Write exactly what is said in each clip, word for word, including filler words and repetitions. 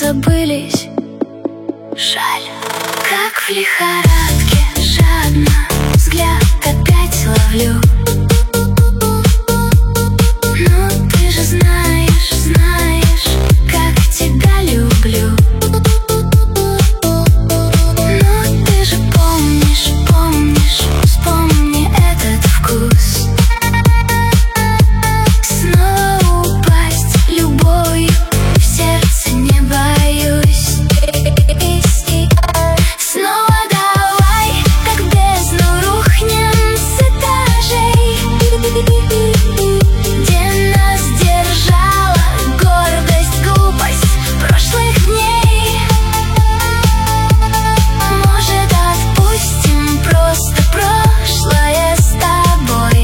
забылись. Жаль, как в лихорадке жадно взгляд опять ловлю. Ну ты же знаешь, знаешь, как тебя люблю. Ну ты же помнишь, помнишь, вспомни этот вкус. Снова упасть любовью в сердце не боюсь. Снова давай, как в бездну рухнем с этажей, где нас держала гордость, глупость прошлых дней. Может, отпустим просто прошлое с тобой?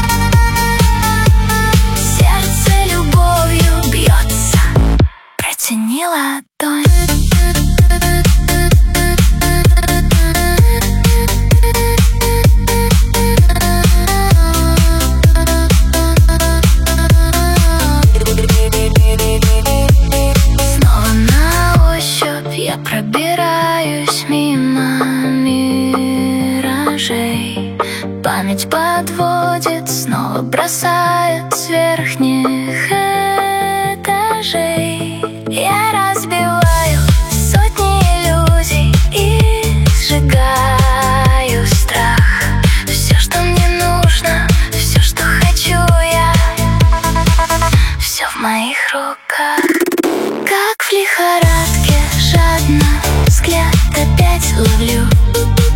Сердце любовью бьется, протяни ладонь. Снова на ощупь я пробираюсь мимо миражей. Память подводит, снова бросает с верхних этажей. Я разбиваю сотни иллюзий и сжигаю страх. Все, что мне нужно, все, что хочу я, все в моих руках. Как в лихорадке жадно взгляд опять ловлю.